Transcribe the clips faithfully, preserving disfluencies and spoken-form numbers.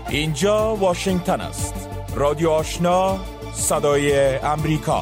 اینجا واشنگتن است. رادیو آشنا، صدای امریکا.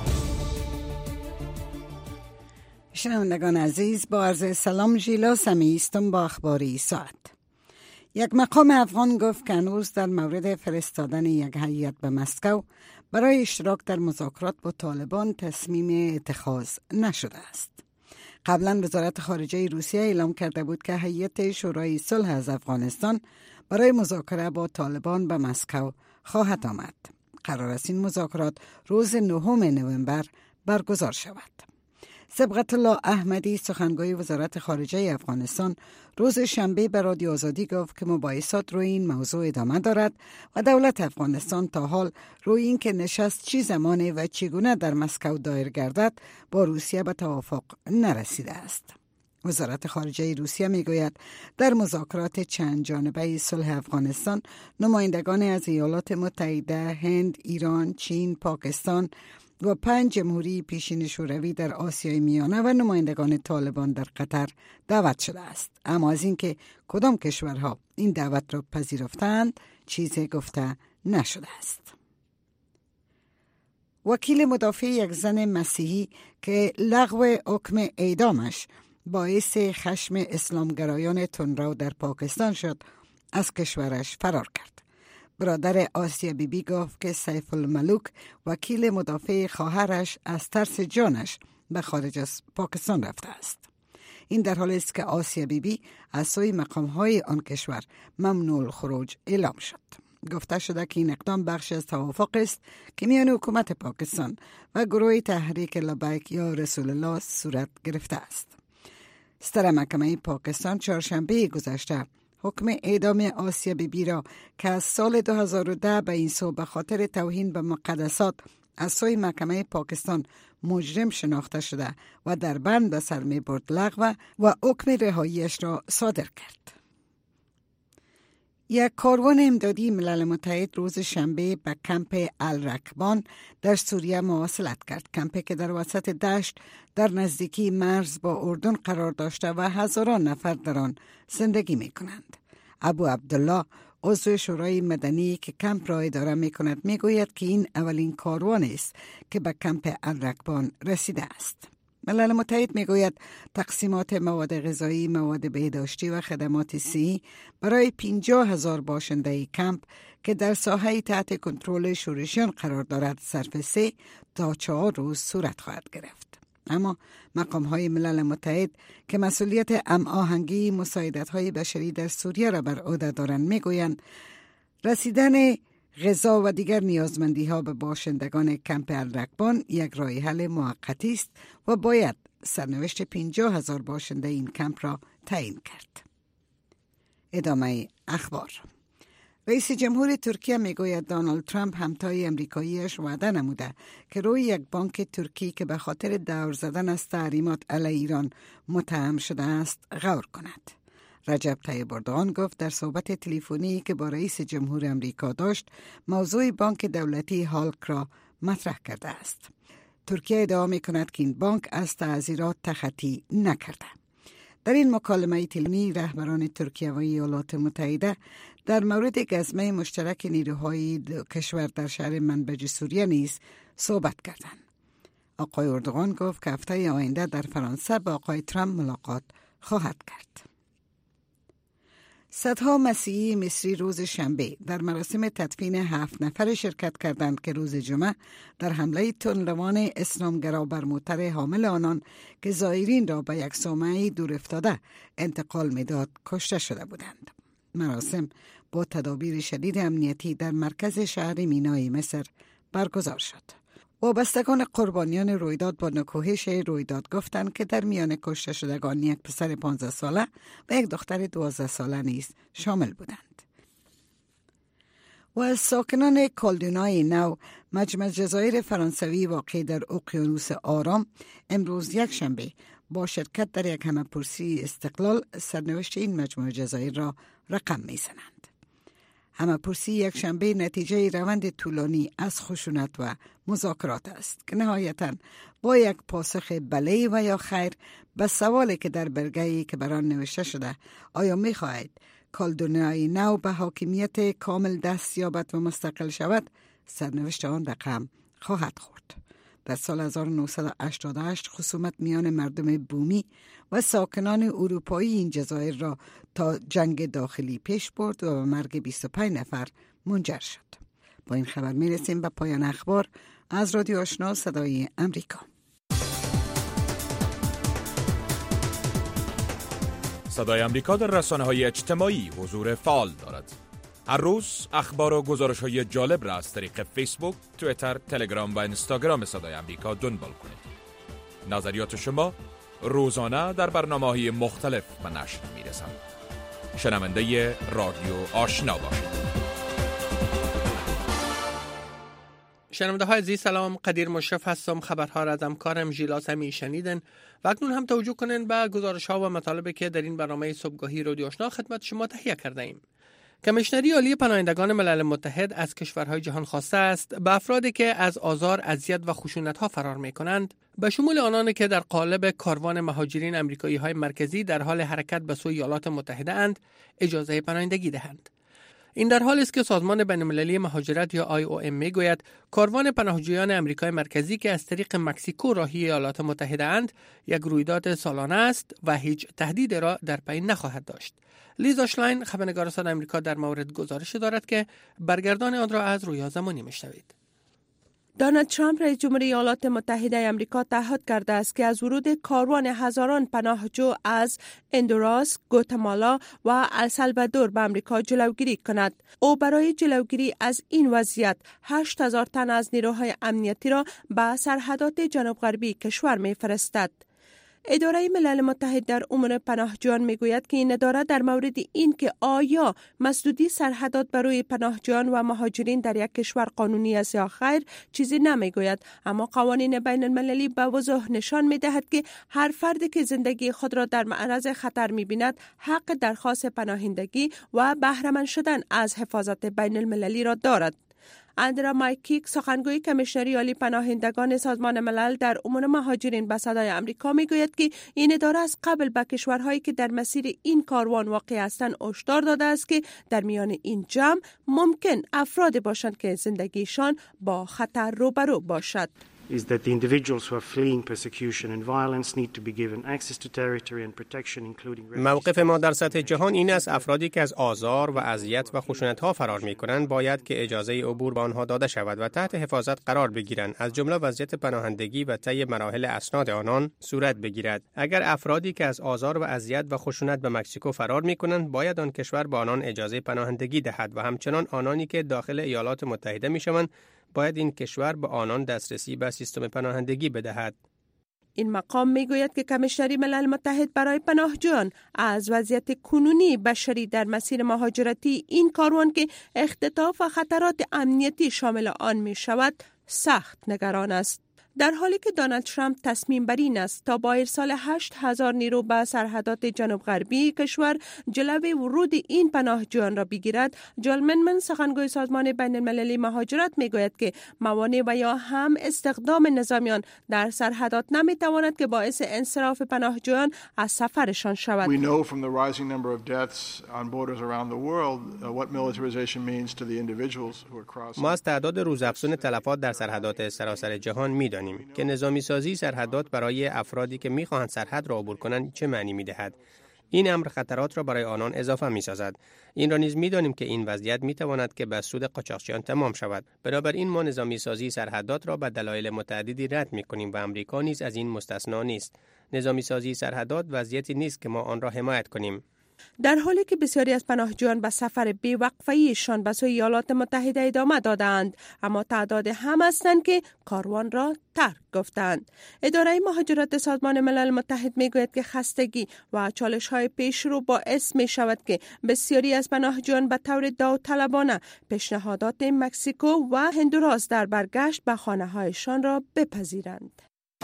شنوندگان عزیز، با عرض سلام ژیلا سمی هستم با اخباری ساعت. یک مقام افغان گفت که هنوز در مورد فرستادن یک هیئت به مسکو برای اشتراک در مذاکرات با طالبان تصمیم اتخاذ نشده است. قبلا وزارت خارجه روسیه اعلام کرده بود که هیئت شورای صلح از افغانستان برای مذاکره با طالبان به مسکو خواهد آمد. قرار است این مذاکرات روز نهم نوامبر برگزار شود. صبغت الله احمدی، سخنگوی وزارت خارجه افغانستان، روز شنبه به رادیو آزادی گفت که مباحثات روی این موضوع ادامه دارد و دولت افغانستان تا حال روی این که نشست چی زمانه و چگونه در مسکو دایر گردد با روسیه به توافق نرسیده است. وزارت خارجه روسیه میگوید در مذاکرات چند جانبه صلح افغانستان نمایندگان از ایالات متحده، هند، ایران، چین، پاکستان و پنج جمهوری پیشین شوروی در آسیای میانه و نمایندگان طالبان در قطر دعوت شده است. اما از اینکه کدام کشورها این دعوت را پذیرفتند چیزی گفته نشده است. وکیل مدافع یک زن مسیحی که لغو حکم اعدامش باعث خشم اسلامگرایان تندرو در پاکستان شد، از کشورش فرار کرد. برادر آسیا بی بی گفت که سیف الملوک، وکیل مدافع خواهرش، از ترس جانش به خارج از پاکستان رفته است. این در حالی است که آسیا بی بی از سوی مقام‌های آن کشور ممنوع الخروج اعلام شد. گفته شده که این اقدام بخش از توافق است که میان حکومت پاکستان و گروه تحریک لبیک یا رسول الله صورت گرفته است. ستره محکمه پاکستان چهارشنبه گذشته حکم اعدام آسیا بی بی را که از سال دو هزار و ده به این سو به خاطر توهین به مقدسات از سوی محکمه پاکستان مجرم شناخته شده و در بند به سر می برد لغو و حکم رهاییش را صادر کرد. یک کاروان امدادی ملل متحد روز شنبه به کمپ الرکبان در سوریه مواصلت کرد. کمپی که در وسط دشت در نزدیکی مرز با اردن قرار داشته و هزاران نفر در آن زندگی می کنند. ابو عبدالله، عضو شورای مدنی که کمپ را اداره می کند، می گوید که این اولین کاروان است که به کمپ الرکبان رسیده است. ملل متحد می گوید تقسیمات مواد غذایی، مواد بهداشتی و خدمات صحی برای پنجاه هزار باشنده کمپ که در ساحه تحت کنترل شورشیان قرار دارد صرف سه تا چهار روز صورت خواهد گرفت. اما مقام های ملل متحد که مسئولیت هماهنگی مساعدت های بشری در سوریه را بر عهده دارند می گویند رسیدن غذا و دیگر نیازمندی ها به باشندگان کمپ الرکبان یک راه حل موقتی است و باید سرنوشت پنجاه هزار باشنده این کمپ را تعیین کرد. ادامه اخبار. رئیس جمهور ترکیه میگوید دونالد ترامپ همتای امریکاییش وعده نموده که روی یک بانک ترکی که به خاطر دور زدن از تحریمات علیه ایران متهم شده است غور کند. رجب طیب اردوغان گفت در صحبت تلفنی که با رئیس جمهور امریکا داشت موضوع بانک دولتی هالک را مطرح کرده است. ترکیه ادعا می کند که این بانک از تعزیرات تخطی نکرده. در این مکالمه تلفنی رهبران ترکیه و ایالات متحده در مورد گزمه مشترک نیروهای کشور در شهر منبج سوریه نیز صحبت کردند. آقای اردوغان گفت که هفته آینده در فرانسه با آقای ترامپ ملاقات خواهد کرد. صدها مسیحی مصری روز شنبه در مراسم تدفین هفت نفر شرکت کردند که روز جمعه در حمله تندروان اسلامگرا بر موتر حامل آنان که زائرین را به یک صومعه دور افتاده انتقال میداد کشته شده بودند. مراسم با تدابیر شدید امنیتی در مرکز شهر مینای مصر برگزار شد. وابستگان قربانیان رویداد با نکوهش رویداد گفتند که در میان کشته شدگان یک پسر پانزده ساله و یک دختر دوازده ساله نیز شامل بودند. و از ساکنان کالدونای نو، مجمع جزایر فرانسوی واقع در اقیانوس آرام، امروز یک شنبه با شرکت در یک همه‌پرسی استقلال سرنوشت این مجموعه جزایر را رقم می‌زنند. همه‌پرسی یک شنبه نتیجه روند طولانی از خشونت و مذاکرات است که نهایتاً با یک پاسخ بله و یا خیر به سوالی که در برگه‌ای که بر آن نوشته شده آیا می‌خواهید کالدونیای نو به حاکمیت کامل دست یابد و مستقل شود، سرنوشت آن رقم خواهد خورد. در سال هزار و نهصد و هشتاد و هشت خصومت میان مردم بومی و ساکنان اروپایی این جزایر را تا جنگ داخلی پیش برد و به مرگ بیست و پنج نفر منجر شد. با این خبر می رسیم به پایان اخبار از رادیو آشنا صدای امریکا. صدای امریکا در رسانه‌های اجتماعی حضور فعال دارد. هر روز اخبار و گزارش‌های جالب را از طریق فیسبوک، توییتر، تلگرام و اینستاگرام صدای امریکا دنبال کنید. نظریات شما روزانه در برنامه‌های مختلف به نشر می‌رسند. شنونده رادیو آشنا باشید. شنونده های عزیز سلام، قدیر مشرف هستم. خبرها را از همکارم ژیلاس همی شنیدن و اکنون هم توجه کنین به گزارش ها و مطالبی که در این برنامه صبحگاهی رادیو آشنا خدمت شما تهیه کرده ایم. کمیشنری عالی پناهندگان ملل متحد از کشورهای جهان خواسته است به افرادی که از آزار، اذیت و خشونت ها فرار می کنند، به شمول آنانی که در قالب کاروان مهاجرین آمریکایی های مرکزی در حال حرکت به سوی ایالات متحده اند، اجازه پناهندگی دهند. این در حالی است که سازمان بین‌المللی مهاجرت یا آی او ام میگوید کاروان پناهجویان آمریکای مرکزی که از طریق مکزیکو راهی ایالات متحده اند یک رویداد سالانه است و هیچ تهدید را در پی نخواهد داشت. لیزا شلاین خبرنگار صدای آمریکا در مورد گزارش دارد که برگردان آن را از رویا زمانی میشنوید. دونالد ترامپ رئیس جمهوری ایالات متحده آمریکا تعهد کرده است که از ورود کاروان هزاران پناهجو از هندوراس، گواتمالا و السالوادور به آمریکا جلوگیری کند. او برای جلوگیری از این وضعیت هشت هزار تن از نیروهای امنیتی را به سرحدات جنوب غربی کشور می‌فرستد. اداره ملل متحد در امور پناهجویان میگوید که این اداره در مورد این که آیا مسدودی سرحدات برای پناهجویان و مهاجرین در یک کشور قانونی است یا خیر چیزی نمیگوید، اما قوانین بین المللی به وضوح نشان میدهد که هر فردی که زندگی خود را در معرض خطر میبیند حق درخواست پناهندگی و بهره مند شدن از حفاظت بین المللی را دارد. اندرا مایکیک سخنگوی کمیشنری عالی پناهندگان سازمان ملل در امور مهاجرین به صدای آمریکا میگوید که این اداره از قبل به کشورهایی که در مسیر این کاروان واقع هستند هشدار داده است که در میان این جمع ممکن افرادی باشند که زندگیشان با خطر روبرو باشد. is that the individuals who are fleeing persecution and violence need to be given access to territory and protection including موقف ما در سطح جهان این است افرادی که از آزار و اذیت و خشونت‌ها فرار می‌کنند باید که اجازه عبور به آنها داده شود و تحت حفاظت قرار بگیرند، از جمله وضعیت پناهندگی و طی مراحل اسناد آنان صورت بگیرد. اگر افرادی که از آزار و اذیت و خشونت به مکزیکو فرار می‌کنند باید آن کشور به آنان اجازه پناهندگی دهد و همچنان آنانی که داخل ایالات متحده می‌شوند باید این کشور به آنان دسترسی به سیستم پناهندگی بدهد. این مقام میگوید که کمیشنری ملل متحد برای پناهجویان از وضعیت کنونی بشری در مسیر مهاجرتی این کاروان که اختطاف و خطرات امنیتی شامل آن می شود سخت نگران است. در حالی که دونالد ترامپ تصمیم بر این است تا با ارسال هشت هزار نیرو به سرحدات جنوب غربی کشور جلوی ورود این پناهجویان را بگیرد، جال منمن سخنگوی سازمان بین المللی مهاجرت میگوید که موانع و یا هم استخدام نظامیان در سرحدات نمیتواند که باعث انصراف پناهجویان از سفرشان شود. We know from the rising number of deaths on borders around the world uh, what militarization means to the individuals who are crossing. ما از تعداد روزافزون تلفات در سرحدات سراسر جهان میدانیم که نظامی سازی سرحدات برای افرادی که میخواهند سرحد را عبور کنند چه معنی میدهد. این امر خطرات را برای آنان اضافه میسازد. این را نیز میدانیم که این وضعیت میتواند که به سود قاچاقچیان تمام شود. بنابراین ما نظامی سازی سرحدات را به دلایل متعددی رد میکنیم و امریکا نیز از این مستثنا نیست. نظامی سازی سرحدات وضعیتی نیست که ما آن را حمایت کنیم. در حالی که بسیاری از پناهجویان به سفر بی‌وقفه‌ایشان به سوی ایالات متحده ادامه دادند، اما تعداد هم هستند که کاروان را ترک گفتند. اداره مهاجرت سازمان ملل متحد میگوید که خستگی و چالش‌های پیشرو باعث می شود که بسیاری از پناهجویان به طور داوطلبانه پیشنهادات مکزیکو و هندوراس در برگشت به خانه‌هایشان را بپذیرند.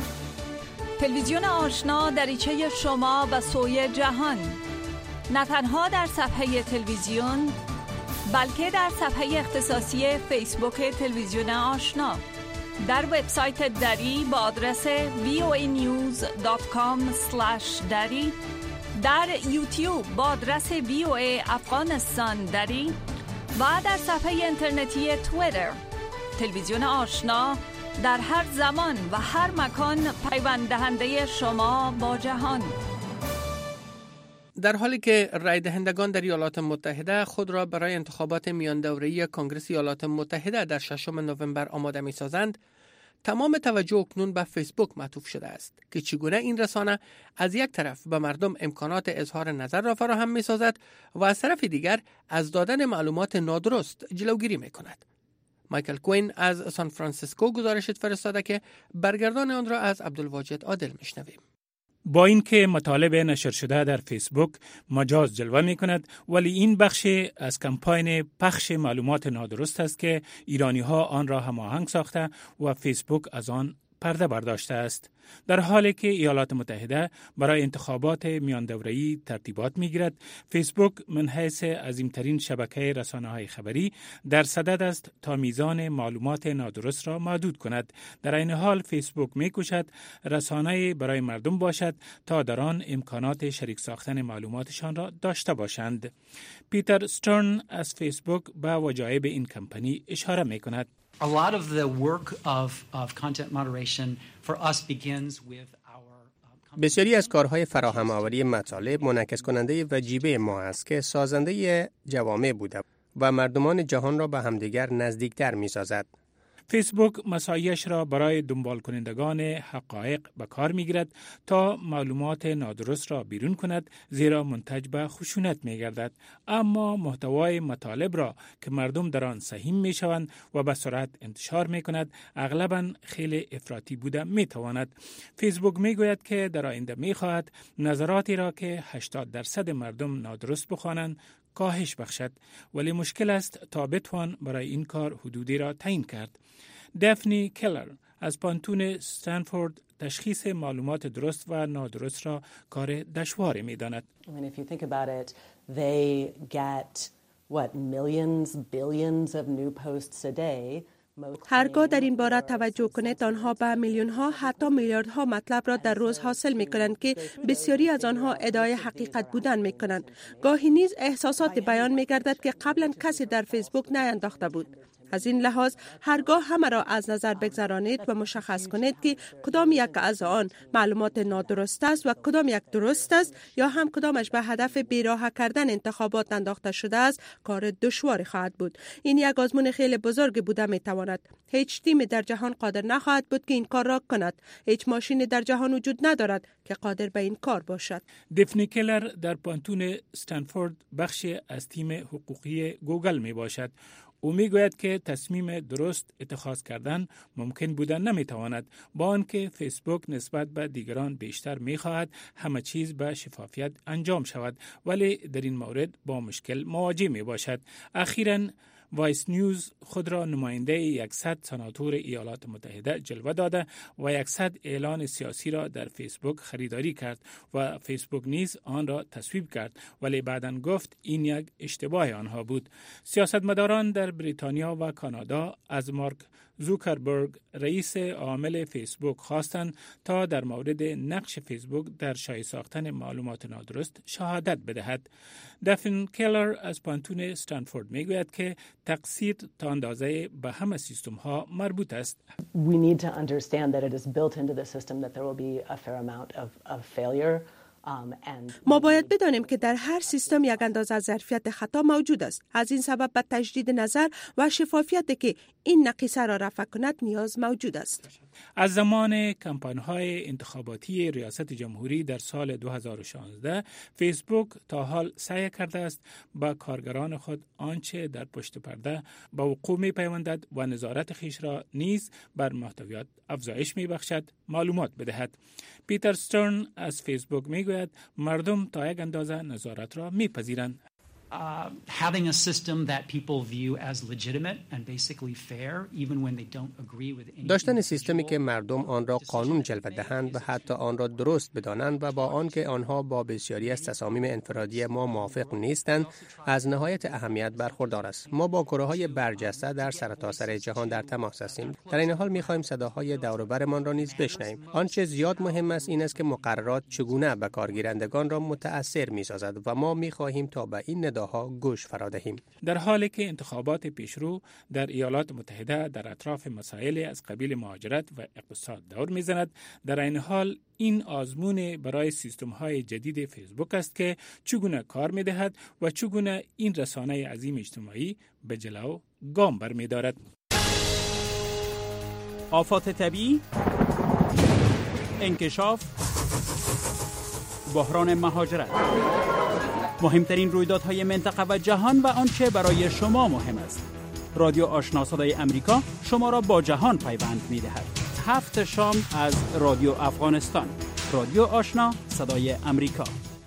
تلویزیون آشنا دریچه شما به سوی جهان، نه تنها در صفحه تلویزیون بلکه در صفحه اختصاصی فیسبوک تلویزیون آشنا، در وبسایت دری با آدرس وی او ای نیوز دات کام اسلش دری، در یوتیوب با آدرس وی او ای افغانستان دری و در صفحه اینترنتی توییتر. تلویزیون آشنا در هر زمان و هر مکان پیوند دهنده شما با جهان. در حالی که رای دهندگان در ایالات متحده خود را برای انتخابات میان دوره‌ای کنگره ایالات متحده در ششم نوامبر آماده می‌سازند، تمام توجه اکنون به فیسبوک معطوف شده است که چگونه این رسانه از یک طرف به مردم امکانات اظهار نظر را فراهم می‌سازد و از طرف دیگر از دادن معلومات نادرست جلوگیری می‌کند. مایکل کوین از سان فرانسیسکو گزارش فرستاده که برگردان آن را از عبدالواجد عادل میشنویم. با اینکه مطالب نشر شده در فیسبوک مجاز جلوه می کند، ولی این بخش از کمپاین پخش معلومات نادرست است که ایرانی ها آن را هماهنگ ساخته و فیسبوک از آن پرده برداشته است. در حالی که ایالات متحده برای انتخابات میان دوره‌ای ترتیبات می‌گیرد، فیسبوک من حیث عظیمترین شبکه رسانه‌های خبری در صدد است تا میزان معلومات نادرست را محدود کند. در این حال فیسبوک می‌کوشد رسانه‌ای برای مردم باشد تا در آن امکانات شریک ساختن معلوماتشان را داشته باشند. پیتر استرن از فیسبوک به وجایب این کمپانی اشاره می‌کند. A lot of the work of, of content moderation for us begins with our بسیاری از کارهای فراهم آوری مطالب منعکس کننده وجیبه ما است که سازنده جوامع بوده و مردمان جهان را به همدیگر نزدیکتر می سازد. فیسبوک مساعیش را برای دنبال کنندگان حقایق به کار می گیرد تا معلومات نادرست را بیرون کند، زیرا منتج به خشونت می گردد. اما محتوای مطالب را که مردم در آن سهیم می شوند و به سرعت انتشار می کند، اغلباً خیلی افراطی بوده می تواند. فیسبوک می گوید که در آینده می خواهد نظراتی را که هشتاد درصد مردم نادرست بخوانند کاهش بخشد، ولی مشکل است تا بتوان برای این کار حدودی را تعیین کرد. دفنی کلر از پانتون استنفورد تشخیص معلومات درست و نادرست را کار دشواری می داند. I mean, if you think about it, they get what millions, billions of new posts a day. هرگاه در این باره توجه کنید، آنها به میلیون ها حتی میلیاردها مطلب را در روز حاصل می کنند که بسیاری از آنها ادعای حقیقت بودن می کنند. گاهی نیز احساسات بیان می گردد که قبلا کسی در فیسبوک نینداخته بود. از این لحاظ هرگاه همه را از نظر بگذرانید و مشخص کنید که کدام یک از آن معلومات نادرست است و کدام یک درست است یا هم کدامش به هدف بیراه کردن انتخابات انداخته شده است، کار دشواری خواهد بود. این یک آزمون خیلی بزرگ بوده می تواند. هیچ تیمی در جهان قادر نخواهد بود که این کار را کند. هیچ ماشینی در جهان وجود ندارد که قادر به این کار باشد. دفنی کلر در پانتون استنفورد بخش از تیم حقوقی گوگل می باشد. او می گوید که تصمیم درست اتخاذ کردن ممکن بودن نمی تواند، با آنکه فیسبوک نسبت به دیگران بیشتر می خواهد همه چیز به شفافیت انجام شود، ولی در این مورد با مشکل مواجه می باشد. اخیراً وایس نیوز خود را نماینده صد سناتور ایالات متحده جلوه داده و صد اعلان سیاسی را در فیسبوک خریداری کرد و فیسبوک نیز آن را تصویب کرد، ولی بعداً گفت این یک اشتباه آنها بود. سیاستمداران در بریتانیا و کانادا از مارک زوکربرگ رئیس عامل فیسبوک خواستند تا در مورد نقش فیسبوک در شایع ساختن معلومات نادرست شهادت بدهد. دفن کلر از پانتون استنفورد میگوید که تقصیر تا اندازه به همه سیستم ها مربوط است. We need to understand that it is built into the system that there will be a fair amount of, of failure. ما باید بدانیم که در هر سیستم یک اندازه ظرفیت خطا موجود است. از این سبب به تجدید نظر و شفافیت که این نقیصه را رفع کند نیاز موجود است. از زمان کمپاین‌های انتخاباتی ریاست جمهوری در سال دو هزار و شانزده، فیسبوک تا حال سعی کرده است با کارگران خود آنچه در پشت پرده با وقوع می‌پیوندد و نظارت خویش را نیز بر محتویات افزایش می‌بخشد معلومات بدهد. پیتر استرن از فیسبوک میگوید مردم تا یک اندازه نظارت را میپذیرند. uh, having a system that people view as legitimate and basically fair, even when they don't agree with any. داشتن سیستمی که مردم آن را قانون جلوه دهند و حتی آن را درست بدانند و با آنکه آنها با بسیاری از تصامیم انفرادی ما موافق نیستند، از نهایت اهمیت برخوردار است. ما با گروه‌های برجسته در سرتاسر جهان در تماس هستیم. در این حال می‌خواهیم صداهای دور و برمان را نیز بشنویم. آنچه زیاد مهم است این است که مقررات چگونه به کارگیرندگان را متأثر می‌سازد و ما می‌خواهیم تا به این نداها گوش فرا دهیم. در حالی که انتخابات پیشرو در ایالات متحده در اطراف مسائل از قبیل مهاجرت و اقتصاد دور می‌زند، در این حال این آزمون برای سیستم‌های جدید فیسبوک است که چگونه کار می‌دهد و چگونه این رسانه عظیم اجتماعی به جلو گام برمی‌دارد. آفات طبیعی، انکشاف، بحران مهاجرت، مهمترین رویدادهای منطقه و جهان و آنچه برای شما مهم است. رادیو آشنا صدای امریکا شما را با جهان پیوند می‌دهد. هفت شام از رادیو افغانستان. رادیو آشنا صدای امریکا.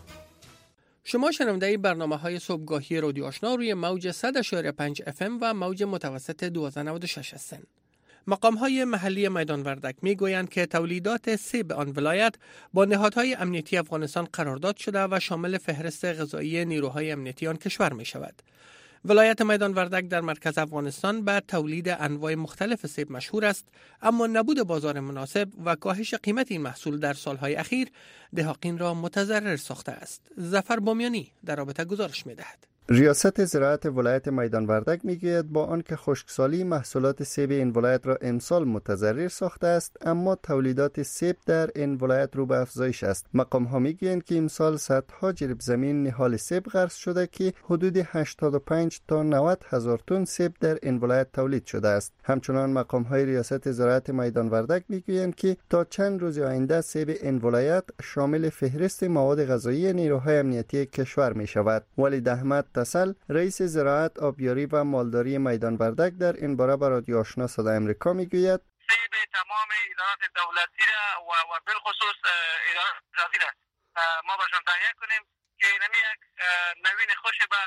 شما شنونده برنامه‌های صبحگاهی رادیو آشنا روی موج صد و پنج اف ام و موج متوسط دویست و نود و شش هستند. مقام‌های محلی میدان وردک می‌گویند که تولیدات سیب آن ولایت با نهادهای امنیتی افغانستان قرارداد شده و شامل فهرست غذایی نیروهای امنیتی آن کشور می‌شود. ولایت میدان وردک در مرکز افغانستان به تولید انواع مختلف سیب مشهور است، اما نبود بازار مناسب و کاهش قیمت این محصول در سالهای اخیر دهقان را متضرر ساخته است. ظفر بامیانی در رابطه گزارش می‌دهد. ریاست زراعت ولایت میدان وردک میگوید با آنکه خشکسالی محصولات سیب این ولایت را امسال متضرر ساخته است، اما تولیدات سیب در این ولایت رو به افزایش است. مقام ها میگویند که امسال صدها جریب زمین نهال سیب غرس شده که حدود هشتاد و پنج تا نود هزار تن سیب در این ولایت تولید شده است. همچنان مقام های ریاست زراعت میدان وردک میگویند که تا چند روز آینده سیب این ولایت شامل فهرست مواد غذایی نیروهای امنیتی کشور می شود. ولید احمد تصل رئیس زراعت، آبیاری و مالداری میدان وردک در این باره به رادیو آشنا صدای امریکا میگوید سیب تمام ادارات دولتی را و, و بالخصوص ادارات اجرایی را ما باشون تهیه کنیم که این یک نوین خوش به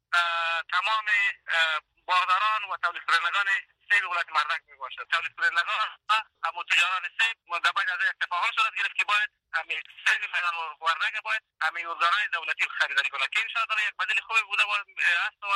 تمام باغداران و تولید کنندگان سیب ولایت وردک می باشد. تولید کنندگان و تجاران سیب مدبج از اتفاقا صورت گرفت که باید همین سیب میدان وردک باید همین ارگانهای دولتی خریداری کنند که ان شاء الله یک بدیل خوبی بوده است و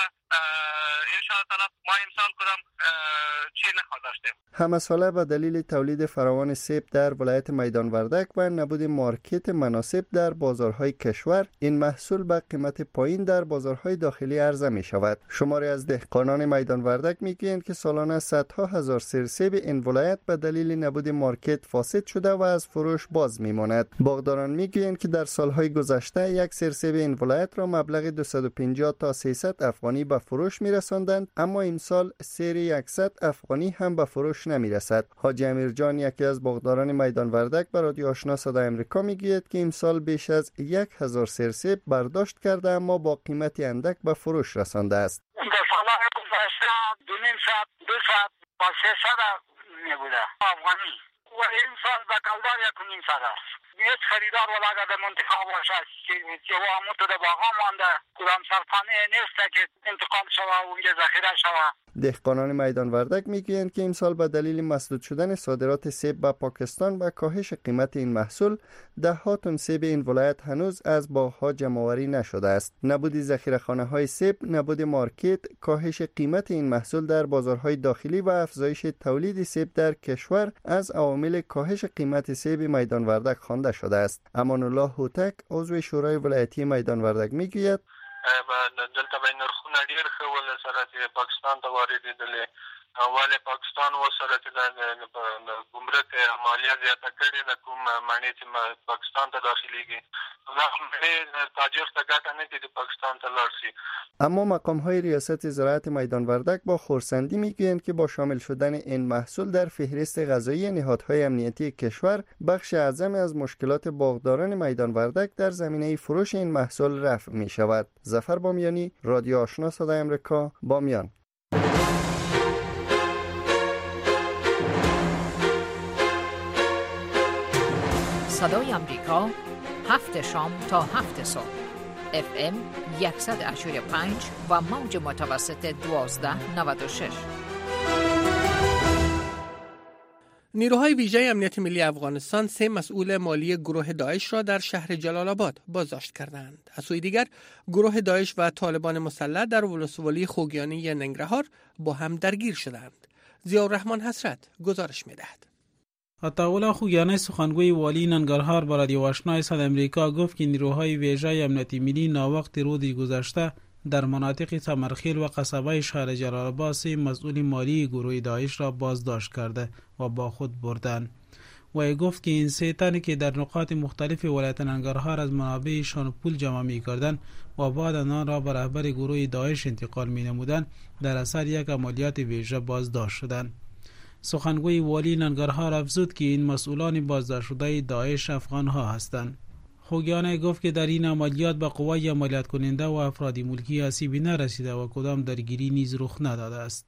ان شاء الله ما امسال کدام چی نخواهد داشتیم. همه ساله به دلیل تولید فراوان سیب در ولایت میدان وردک و نبود مارکت مناسب در بازارهای کشور، این محصول به قیمت پایین در بازارهای داخلی عرضه می شود. شماری از دهقانان میدان وردک میگویند که سالانه صدها هزار سر سیب این ولایت به دلیل نبود مارکت فاسد شده و از فروش باز میماند. باغداران میگویند که در سالهای گذشته یک سر سیب این ولایت را مبلغ دویست و پنجاه تا سیصد افغانی به فروش میرساندند، اما امسال سر صد افغانی هم به فروش نمیرسد. حاجی امیر جان یکی از باغداران میدان وردک به رادیو آشنا صدای امریکا میگوید که امسال بیش از یک هزار سر سیب برداشت کرده اما با قیمت اندک به فروش رسانده است. در سالهای گذشته دو نیم صد دو صد با سیصد میبوده افغانی و این سال به کلدار یک و نیم صد است. هیچ خریدار ولی اگر در منطقه باشه که و همون تو در باغا مانده کدام سرپانه نیست که انتقال شوه و اونجا ذخیره شوه. دهقانان میدان وردک میگویند که امسال به دلیل مسدود شدن صادرات سیب به پاکستان و کاهش قیمت این محصول، ده ها تن سیب این ولایت هنوز از باغ‌ها جمع‌آوری نشده است. نبود ذخیره‌خانه‌های سیب، نبود مارکت، کاهش قیمت این محصول در بازارهای داخلی و افزایش تولید سیب در کشور از عوامل کاهش قیمت سیب میدان وردک خوانده شده است. امان الله هوتک عضو شورای ولایتی میدان وردک میگوید دلته به نرخونه ډیر ښه ول سره چې پاکستان ته واردېدلې اول پاکستان و سره چې د ګمرک مالیه زیاته کړې د کوم معنی چې پاکستان ته داخليږي نو تاجر ته ګټه نه کیږي پاکستان ته لاړ شي. اما مقام های ریاست زراعت میدان وردک با خرسندی میگویند که با شامل شدن این محصول در فهرست غذایی نهادهای امنیتی کشور، بخش اعظمی از مشکلات باغداران میدان وردک در زمینه فروش این محصول رفع می شود. ظفر بامیانی، رادیو آشنا صدای امریکا، بامیان. صدای امریکا، هفت شام تا هفت صبح. اف ام صد و هشتاد و پنج و موج متوسط دوازده نود و شش. نیروهای ویژه امنیت ملی افغانستان سه مسئول مالی گروه داعش را در شهر جلال آباد بازداشت کردند. از سوی دیگر گروه داعش و طالبان مسلح در ولسوالی خوگیانی ننگرهار با هم درگیر شدند. ضیاءالرحمن حسرت گزارش می‌دهد. عطاالله خوگیانی سخنگوی والی ننگرهار با رادیو آشنا صدای امریکا گفت که نیروهای ویژه امنیت ملی ناوقت روزی گذشته در مناطق سمرخیل و قصبه شهر جلال آباد سه مسئول مالی گروه داعش را بازداشت کرده و با خود بردند. و گفت که این سه تن که در نقاط مختلف ولایت ننگرهار از منابعشان پول جمع می کردند و بعد آن را به رهبر گروه داعش انتقال می نمودند در اثر یک عملیات ویژه بازداشت شدند. سخنگوی والی ننگرهار افزود که این مسئولان بازداشت شده داعش افغان ها هستند. خوگیانی گفت که در این عملیات به قوای عملیات کننده و افراد ملکی آسیبی نرسیده و کدام درگیری نیز رخ نداده است.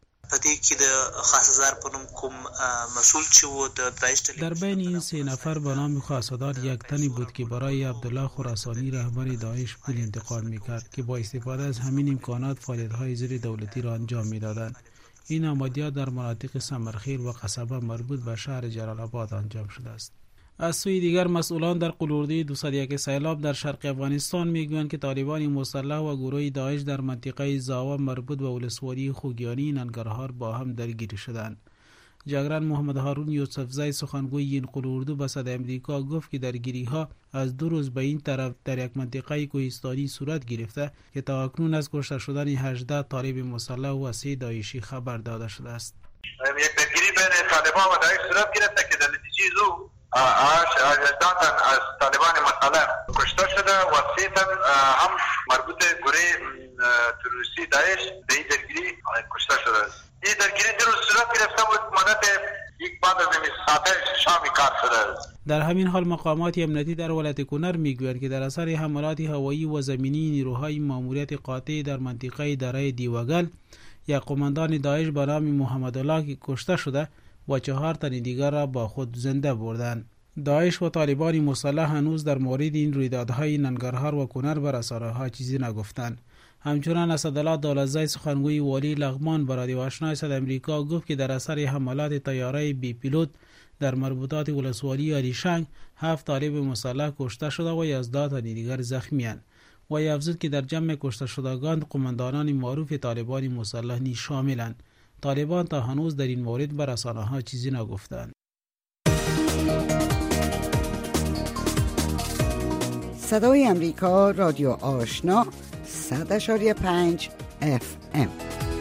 در بین این سه نفر به نام خاصدار یک تنی بود که برای عبدالله خراسانی رهبر داعش پول انتقال میکرد که با استفاده از همین امکانات فعالیت‌های زیر دولتی را انجام میدادند. این عملیات در مناطق سمرخیل و قصبه مربوط به شهر جلال آباد انجام شده است. از سوی دیگر مسئولان در قلوردی دویست و یک سیلاب در شرق افغانستان میگویند که طالبان مسلح و گروه داعش در منطقه زاوا مربوط به ولسوالی خوگیانی ننگرهار با هم درگیر شدند. جگران محمد هارون یوسفزی سخنگوی این قلوردو به صدای امریکا گفت که درگیری ها از دو روز به این طرف در یک منطقه کوهستانی صورت گرفته که تا اکنون از کشته شدن هجده طالب مسلح و سه داعشی خبر داده شده است. یک درگیری بین طالبان و داعش صورت گرفته که در نتیجه زو هجده تن از طالبان مسلح کشته شده و سه تن هم مربوط گروه تروریستی داعش به این درگیری کشته شده است. این درگیری در صورت گرفته بود مدت یک بعد از این ساعت شامی کار شده است. در همین حال مقامات امنیتی در ولایت کنر میگویند که در اثر حملات هوایی و زمینی نیروهای ماموریت قاطع در منطقه دره دیوگل یک قماندان داعش به نام محمد الله که کشته شده و چهار تن دیگر را با خود زنده بردند. داعش و طالبان مسلح هنوز در مورد این رویدادهای ننگرهار و کنر بر رسانه‌ها چیزی نگفتند. همچنان اسدالله دولتزی سخنگوی والی لغمان به رادیو آشنا صدای امریکا گفت که در اثر حملات طیاره بی پیلوت در مربوطات ولسوالی علیشنگ هفت طالب مسلح کشته شده و یازده تن دیگر زخمی اند. و افزود که در جمع کشته شدگان قماندانان معروف طالبان مسلح نیز شاملند. طالبان تا هنوز در این مورد به رسانه‌ها چیزی نگفتند. صدای امریکا رادیو آشنا صد و هشتاد و پنج اف ام.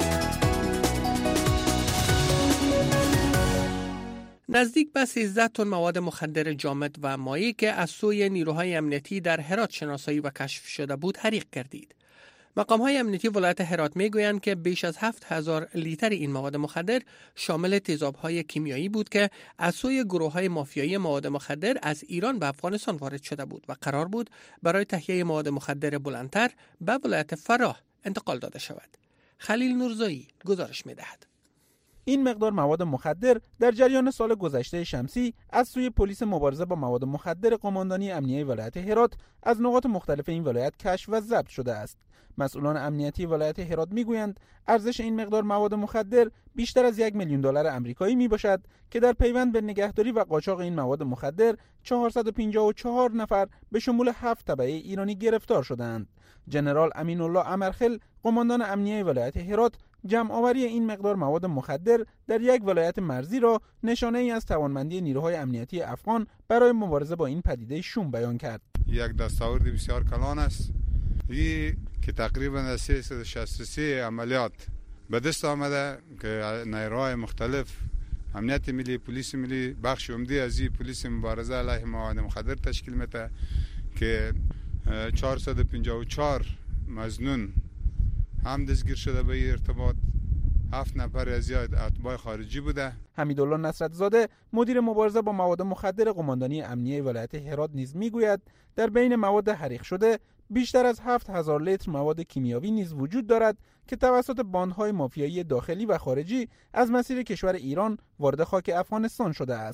نزدیک به سیزده تن مواد مخدر جامد و مایع که از سوی نیروهای امنیتی در هرات شناسایی و کشف شده بود حریق گردید. مقام‌های امنیتی ولایت هرات میگویند که بیش از هفت هزار لیتر این مواد مخدر شامل تیزاب‌های کیمیایی بود که از سوی گروه‌های مافیایی مواد مخدر از ایران به افغانستان وارد شده بود و قرار بود برای تهیه مواد مخدر بلندتر به ولایت فراه انتقال داده شود. خلیل نورزایی گزارش می‌دهد. این مقدار مواد مخدر در جریان سال گذشته شمسی از سوی پلیس مبارزه با مواد مخدر قماندانی امنیتی ولایت هرات از نقاط مختلف این ولایت کشف و ضبط شده است. مسئولان امنیتی ولایت هرات میگویند ارزش این مقدار مواد مخدر بیشتر از یک میلیون دلار آمریکایی می باشد که در پیوند به نگهداری و قاچاق این مواد مخدر چهارصد و پنجاه و چهار نفر به شمول هفت تبعه ایرانی گرفتار شدند. جنرال امین الله امرخل قماندان امنیتی ولایت هرات جمع آوری این مقدار مواد مخدر در یک ولایت مرزی را نشانه ای از توانمندی نیروهای امنیتی افغان برای مبارزه با این پدیده شوم بیان کرد. یک دستاورد بسیار کلان است این که تقریبا سیصد و شصت و سه عملیات به دست آمده که نیروهای مختلف امنیت ملی، پلیس ملی، بخش عمده از این پلیس مبارزه علیه مواد مخدر تشکیل میده که چهارصد و پنجاه و چهار مظنون هم دستگیر شده به این ارتباط. هفت نفر از اتباع خارجی بوده. حمیدالله نصرت زاده مدیر مبارزه با مواد مخدر قماندانی امنیتی ولایت هرات نیز میگوید در بین مواد حریق شده بیشتر از هفت هزار لیتر مواد کیمیایی نیز وجود دارد که توسط باندهای مافیایی داخلی و خارجی از مسیر کشور ایران وارد خاک افغانستان شده است.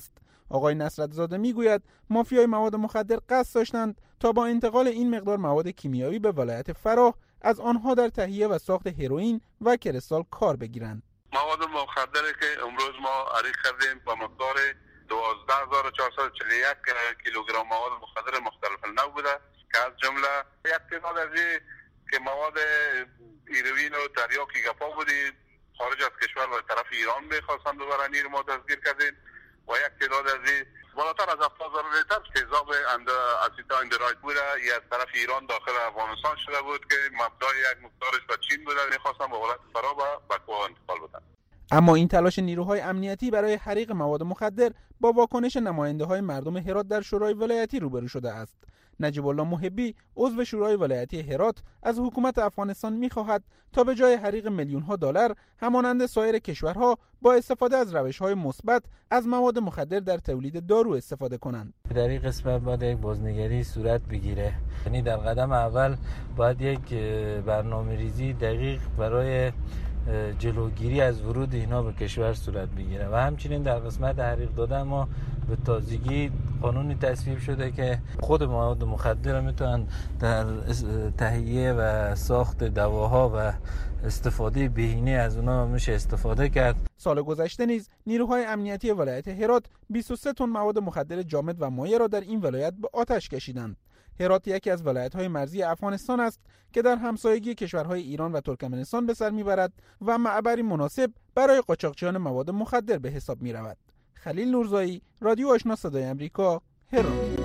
آقای نصرت زاده میگوید مافیای مواد مخدر قصد داشتند تا با انتقال این مقدار مواد کیمیایی به ولایت فراه از آنها در تهیه و ساخت هروئین و کریستال کار بگیرند. مواد مخدری که امروز ما عریق کردیم با مقدار دوازده هزار و چهارصد و چهل و یک کیلوگرم مواد مخدر مختلف نوع بوده که از جمله یک تعداد از که مواد هروئین و تریاکی گپا بودی خارج از کشور و طرف ایران می‌خواستند ببرن، این ما دستگیر کردیم و یک تعداد از بالاتر از هفتاد هزار لیتر تیزاب اسیتا اندرایت بوده از طرف ایران داخل افغانستان شده بود که مبدای یک مقدارش به چین بوده، می‌خواستن به ولایت فراه و بکوه انتقال بدن. اما این تلاش نیروهای امنیتی برای حریق مواد مخدر با واکنش نماینده‌های مردم هرات در شورای ولایتی روبرو شده است. نجیب الله محبی عضو شورای ولایتی هرات از حکومت افغانستان می‌خواهد تا به جای حریق میلیون‌ها دلار همانند سایر کشورها با استفاده از روش‌های مثبت از مواد مخدر در تولید دارو استفاده کنند. در این قسمت باید یک بازنگری صورت بگیره. یعنی در قدم اول باید یک برنامه‌ریزی دقیق برای جلوگیری از ورود اینا به کشور صورت بگیره و همچنین در قسمت حریق دادن ما به تازگی قانونی تصویب شده که خود مواد مخدر میتونن در تهیه و ساخت دواها و استفاده بهینه از اونها میشه استفاده کرد. سال گذشته نیز نیروهای امنیتی ولایت هرات بیست و سه تن مواد مخدر جامد و مایع را در این ولایت به آتش کشیدند. هرات یکی از ولایت‌های مرزی افغانستان است که در همسایگی کشورهای ایران و ترکمنستان به سر میبرد و معبری مناسب برای قاچاقچیان مواد مخدر به حساب میرود. خلیل نورزایی، رادیو آشنا صدای آمریکا، هرات.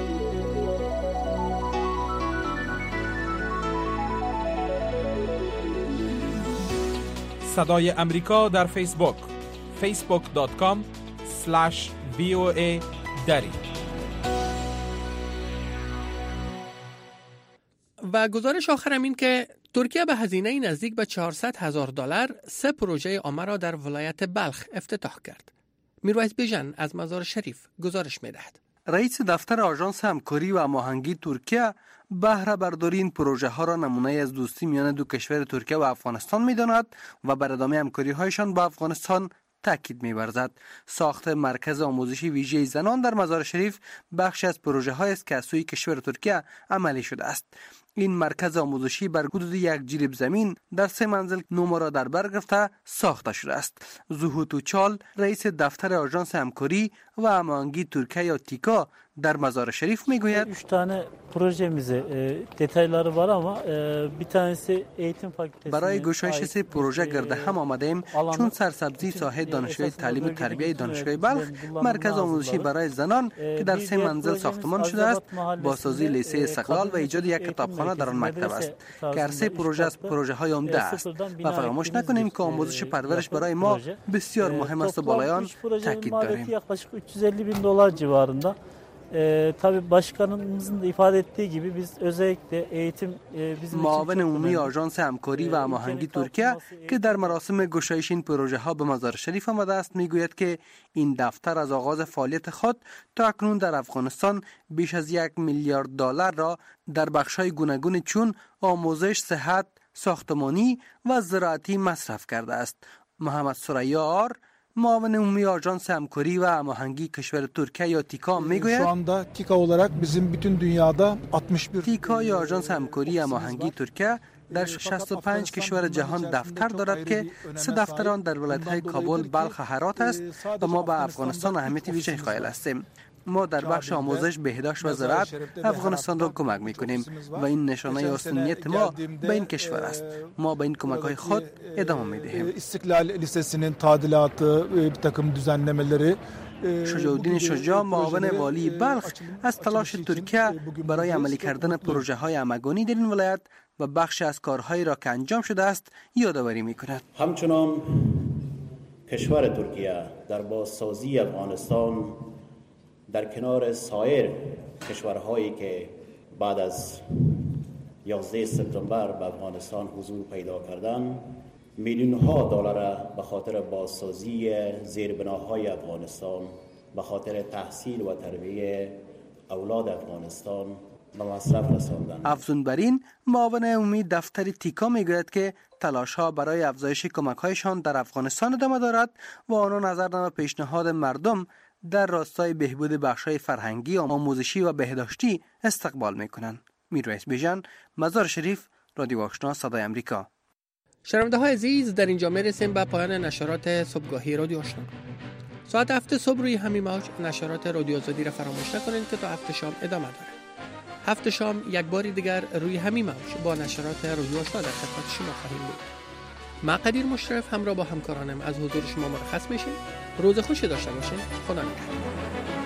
صدای امریکا در فیسبوک فیسبوک دات کام اسلش وی او ای دری. و گزارش آخرم این که ترکیه به هزینه نزدیک به چهارصد هزار دلار سه پروژه عامه را در ولایت بلخ افتتاح کرد. میرویس بیژن از مزار شریف گزارش می‌دهد. رئیس دفتر آژانس همکاری و هماهنگی ترکیه بهره برداری این پروژه ها را نمونه از دوستی میان دو کشور ترکیه و افغانستان می‌داند و بر ادامه همکاری هایشان با افغانستان تاکید می‌ورزد. ساخت مرکز آموزشی ویژه زنان در مزار شریف بخش از پروژه های است که از سوی کشور ترکیه عملی شده است. این مرکز آموزشی بر حدود یک جریب زمین در سه منزل نو را در بر گرفته ساخته شده است. زهو توچال رئیس دفتر آژانس همکاری و هماهنگی ترکیه یا تیکا در مزار شریف میگوید üç tane projemize detayları var ama bir tanesi eğitim fakültesi. برای گشایش سه پروژه گرد هم آمده ایم چون سرسبزی ساحه دانشگاه تعلیم و تربیت دانشگاه بلخ، مرکز آموزشی برای زنان که در سه منزل ساختمان شده است، بازسازی لیسه استقلال و ایجاد یک کتابخانه در آن مکتب است که هر سه پروژه از پروژه های عمده است و فراموش نکنیم که آموزش پرورش برای ما بسیار مهم است و بالایان تاکید داریم. tabii başkanımızın da ifade ettiği gibi biz özellikle eğitim bizim معاون عمومی آژانس همکاری و هماهنگی ترکیه که در مراسم گشایش این پروژه ها به مزار شریف آمده است میگوید که این دفتر از آغاز فعالیت خود تا اکنون در افغانستان بیش از یک میلیارد دلار را در بخش‌های گوناگون چون آموزش، صحت، ساختمانی و زراعتی مصرف کرده است. محمد ثریا معاون عمومی آژانس همکاری و هماهنگی کشور ترکیه یا تیکا میگوید şu anda تیکا olarak bizim bütün dünyada altmış bir تیکا یا آژانس همکاری هماهنگی ترکیه در شصت و پنج کشور جهان دفتر دارد که سه دفتر آن در ولایت‌های کابل، بلخ و هرات است و ما به افغانستان اهمیت ویژه قائل هستیم. ما در بخش آموزش، بهداشت و زراعت افغانستان را کمک میکنیم و این نشانه استنیت ما به این کشور است. ما به این کمک‌های خود ادامه میدهیم. İstiklal Lisesi'nin tadilatı, bir takım düzenlemeleri شجاعالدین شجاع معاون والی بلخ از تلاش ترکیه برای عملی کردن پروژه های همگانی در این ولایت و بخش از کارهایی را که انجام شده است یادآوری میکند. همچنان کشور ترکیه در بازسازی افغانستان در کنار سایر کشورهایی که بعد از یازده سپتامبر به افغانستان حضور پیدا کردند میلیون ها دلار به خاطر بازسازی زیربناهای افغانستان، به خاطر تحصیل و تربیت اولاد افغانستان به مصرف رساندند. افزون بر این معاون عمومی دفتر تیکا میگوید که تلاش ها برای افزایش کمک هایشان در افغانستان ادامه دارد و آنها نظر و پیشنهاد مردم در راستای بهبود بخش‌های فرهنگی، آموزشی و بهداشتی استقبال می‌کنند. میرویس بیژن، مزار شریف، رادیو آشنا صدای امریکا. شنونده های عزیز، در اینجا میرسیم به پایان نشرات صبحگاهی رادیو آشنا. ساعت هفت صبح روی همین موج نشرات رادیو آزادی را فراموش نکنید که تا هفت شام ادامه داره. هفت شام یک بار دیگر روی همین موج با نشرات رادیو آشنا در خدمت شما خواهیم بود. ما قدیر مشرف همراه با همکارانم از حضور شما مرخص میشیم. روز خوشی داشته باشین. خدا نگهدار.